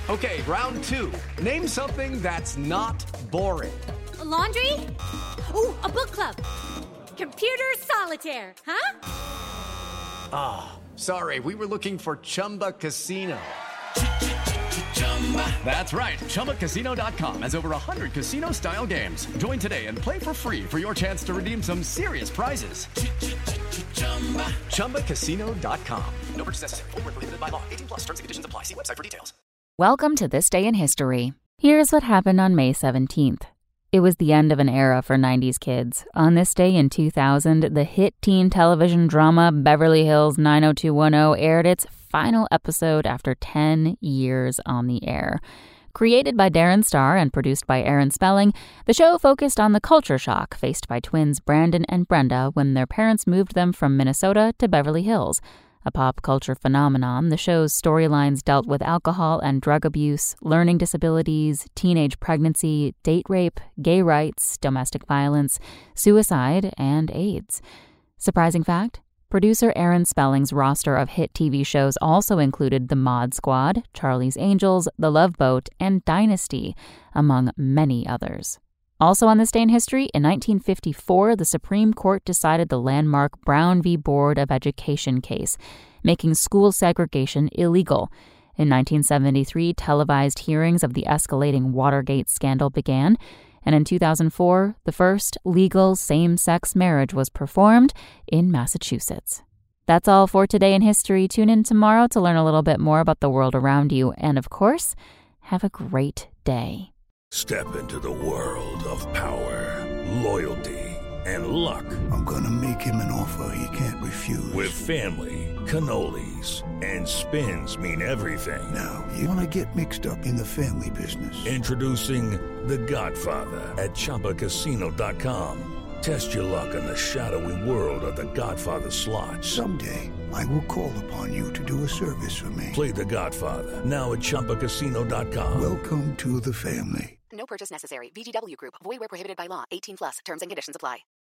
Okay, round two. Name something that's not boring. A laundry? Ooh, a book club. Computer solitaire, huh? Ah, sorry, we were looking for Chumba Casino. That's right, ChumbaCasino.com has over 100 casino-style games. Join today and play for free for your chance to redeem some serious prizes. ChumbaCasino.com. No purchase necessary. Void where prohibited by law. 18 plus. Terms and conditions apply. See website for details. Welcome to This Day in History. Here's what happened on May 17th. It was the end of an era for 90s kids. On this day in 2000, the hit teen television drama Beverly Hills 90210 aired its final episode after 10 years on the air. Created by Darren Star and produced by Aaron Spelling, the show focused on the culture shock faced by twins Brandon and Brenda when their parents moved them from Minnesota to Beverly Hills. A pop culture phenomenon, the show's storylines dealt with alcohol and drug abuse, learning disabilities, teenage pregnancy, date rape, gay rights, domestic violence, suicide, and AIDS. Surprising fact? Producer Aaron Spelling's roster of hit TV shows also included The Mod Squad, Charlie's Angels, The Love Boat, and Dynasty, among many others. Also on this day in history, in 1954, the Supreme Court decided the landmark Brown v. Board of Education case, making school segregation illegal. In 1973, televised hearings of the escalating Watergate scandal began, and in 2004, the first legal same-sex marriage was performed in Massachusetts. That's all for today in history. Tune in tomorrow to learn a little bit more about the world around you, and of course, have a great day. Step into the world of power, loyalty, and luck. I'm gonna make him an offer he can't refuse. With family, cannolis, and spins mean everything. Now, you wanna get mixed up in the family business. Introducing The Godfather at ChumbaCasino.com. Test your luck in the shadowy world of The Godfather slot. Someday, I will call upon you to do a service for me. Play The Godfather, now at ChumbaCasino.com. Welcome to the family. No purchase necessary. VGW Group. Void where prohibited by law. 18 plus. Terms and conditions apply.